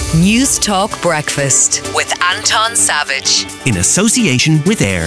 News Talk Breakfast with Anton Savage. In association with AIR.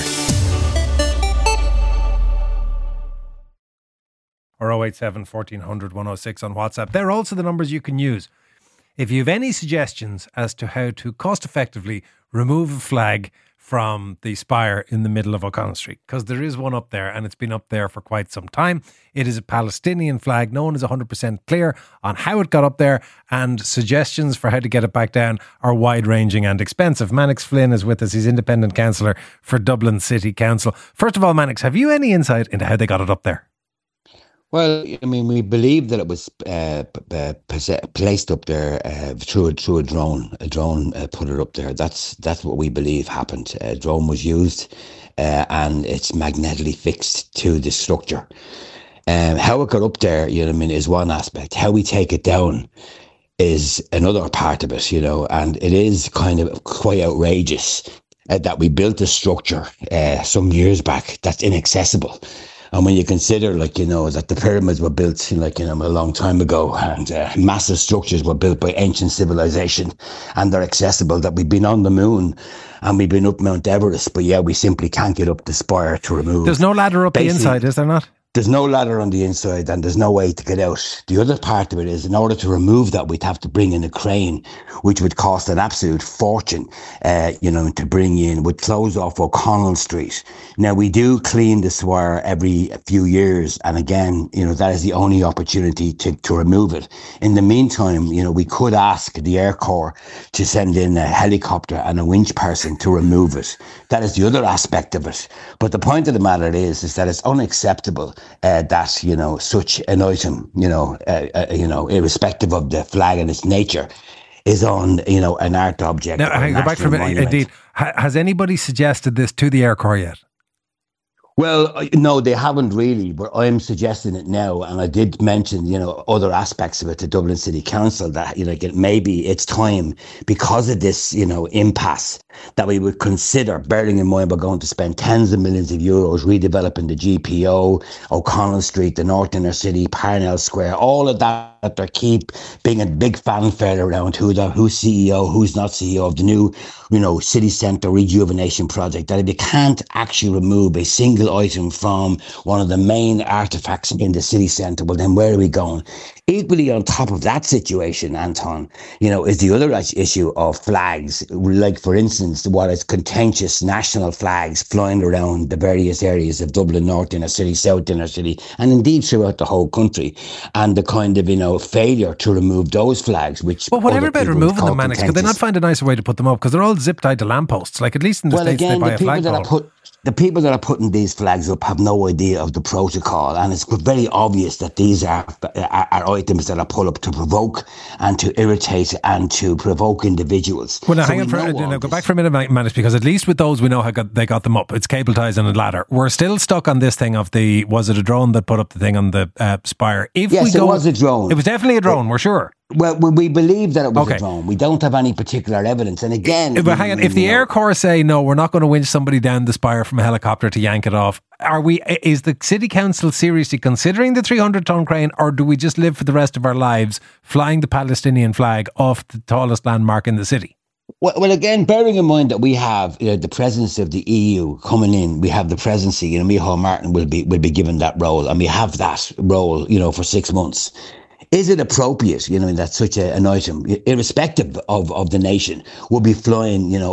Or 087 1400 106 on WhatsApp. They're also the numbers you can use if you have any suggestions as to how to cost effectively remove a flag from the spire in the middle of O'Connell Street, because there is one up there and it's been up there for quite some time. It is a Palestinian flag. No one is 100% clear on how it got up there, and suggestions for how to get it back down are wide-ranging and expensive. Mannix Flynn is with us. He's independent councillor for Dublin City Council. First of all, Mannix, have you any insight into how they got it up there? Well, I mean, we believe that it was placed up there through a drone. A drone put it up there. That's what we believe happened. A drone was used, and it's magnetically fixed to the structure. How it got up there, is one aspect. How we take it down is another part of it, and it is kind of quite outrageous that we built a structure some years back that's inaccessible. And when you consider, that the pyramids were built, a long time ago, and massive structures were built by ancient civilization, and they're accessible, that we've been on the moon and we've been up Mount Everest, but we simply can't get up the spire to remove. There's no ladder up the inside, is there not? There's no ladder on the inside, and there's no way to get out. The other part of it is, in order to remove that, we'd have to bring in a crane, which would cost an absolute fortune, to bring in. Would close off O'Connell Street. Now, we do clean the spire every few years, and again, that is the only opportunity to remove it. In the meantime, we could ask the Air Corps to send in a helicopter and a winch person to remove it. That is the other aspect of it. But the point of the matter is that it's unacceptable that such an item, irrespective of the flag and its nature, is on an art object. Now, I go back for a minute. Indeed, has anybody suggested this to the Air Corps yet? Well, no, they haven't really, but I'm suggesting it now. And I did mention, other aspects of it to Dublin City Council that, maybe it's time, because of this, impasse, that we would consider, bearing in mind we're going to spend tens of millions of euros redeveloping the GPO, O'Connell Street, the North Inner City, Parnell Square, all of that there keep being a big fanfare around who's CEO, who's not CEO of the new, city centre rejuvenation project, that if you can't actually remove a single item from one of the main artefacts in the city centre, well, then where are we going? Equally on top of that situation, Anton, is the other issue of flags, like, for instance, what is contentious national flags flying around the various areas of Dublin, North Inner City, South Inner City, and indeed throughout the whole country, and the kind of, failure to remove those flags, which... But whatever about removing them, Mannix, could they not find a nicer way to put them up? Because they're all zip tied to lampposts. Like, at least in the States, again, they buy a flagpole. The people that are putting these flags up have no idea of the protocol, and it's very obvious that these are items that are put up to provoke and to irritate and to provoke individuals. Well, now, hang on, go back for a minute, Mannix, because at least with those we know how they got them up. It's cable ties and a ladder. We're still stuck on this thing of was it a drone that put up the thing on the spire? It was a drone. It was definitely a drone, we're sure. Well, we believe that it was a drone. We don't have any particular evidence. And again... But hang on, if the Air Corps say, no, we're not going to winch somebody down the spire from a helicopter to yank it off, is the City Council seriously considering the 300-ton crane, or do we just live for the rest of our lives flying the Palestinian flag off the tallest landmark in the city? Well, again, bearing in mind that we have the presence of the EU coming in, we have the presidency, Micheál Martin will be given that role, and we have that role, for 6 months. Is it appropriate, that such an item, irrespective of the nation, will be flying, in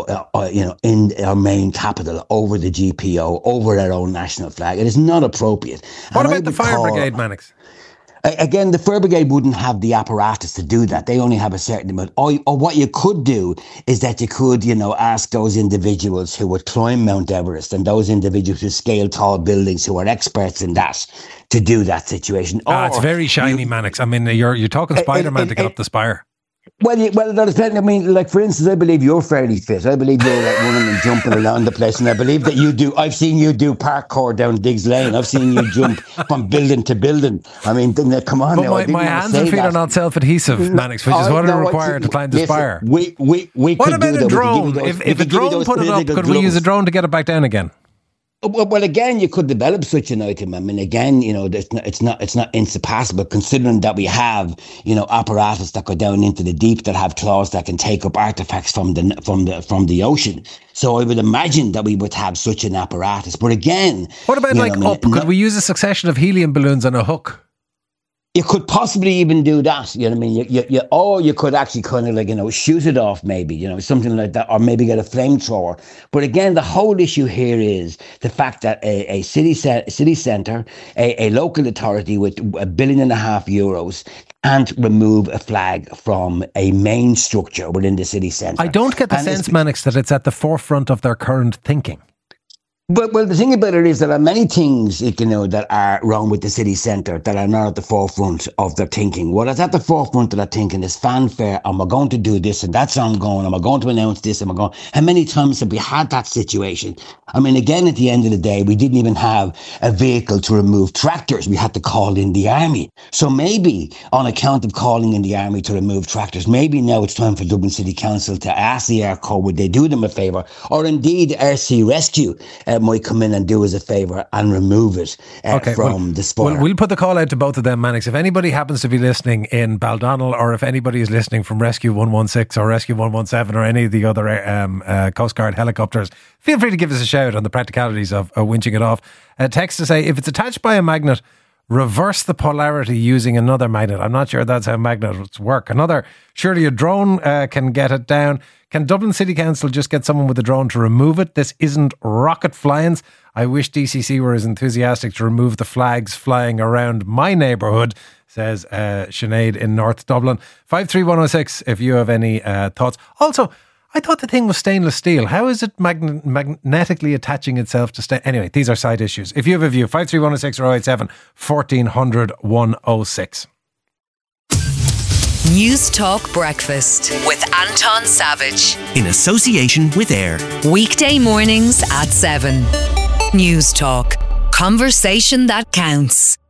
our main capital over the GPO, over our own national flag? It is not appropriate. What about the fire brigade, Mannix? Again, the fire brigade wouldn't have the apparatus to do that. They only have a certain amount. Or what you could do is that you could, ask those individuals who would climb Mount Everest and those individuals who scale tall buildings who are experts in that to do that situation. It's very shiny, Mannix. I mean, you're talking Spider-Man to get up the spire. Well, there's plenty. I mean, like, for instance, I believe you're fairly fit. I believe you're running and jumping around the place, and I believe that you do. I've seen you do parkour down Diggs Lane. I've seen you jump from building to building. I mean, come on now. My hands and feet are not self-adhesive, Mannix, which is what is required to climb the spire. We what about a drone? If a drone put it up, could we use a drone to get it back down again? Well, again, you could develop such an item. I mean, again, it's not insurpassable, considering that we have, apparatus that go down into the deep that have claws that can take up artifacts from the ocean. So I would imagine that we would have such an apparatus. But again, what about could we use a succession of helium balloons on a hook? You could possibly even do that, you know what I mean? Or you could actually kind of shoot it off maybe, something like that, or maybe get a flamethrower. But again, the whole issue here is the fact that a city centre, a local authority with €1.5 billion can't remove a flag from a main structure within the city centre. I don't get the sense, Mannix, that it's at the forefront of their current thinking. Well, the thing about it is there are many things, that are wrong with the city centre that are not at the forefront of their thinking. What is at the forefront of their thinking is fanfare, and we're going to do this, and that's ongoing, and we're going to announce this, and we're going... How many times have we had that situation? I mean, again, at the end of the day, we didn't even have a vehicle to remove tractors. We had to call in the army. So maybe, on account of calling in the army to remove tractors, maybe now it's time for Dublin City Council to ask the Airco, would they do them a favour? Or indeed, RC Rescue might come in and do us a favour and remove it from the spire. We'll put the call out to both of them, Mannix. If anybody happens to be listening in Baldonnel, or if anybody is listening from Rescue 116 or Rescue 117 or any of the other Coast Guard helicopters, feel free to give us a shout on the practicalities of winching it off. Text to say, if it's attached by a magnet, reverse the polarity using another magnet. I'm not sure that's how magnets work. Surely a drone can get it down. Can Dublin City Council just get someone with a drone to remove it? This isn't rocket flying. I wish DCC were as enthusiastic to remove the flags flying around my neighbourhood, says Sinead in North Dublin. 53106 if you have any thoughts. Also, I thought the thing was stainless steel. How is it magnetically attaching itself to stay? Anyway, these are side issues. If you have a view, 53106 or 087 1400 106. News Talk Breakfast with Anton Savage. In association with AIR. Weekday mornings at 7. News Talk. Conversation that counts.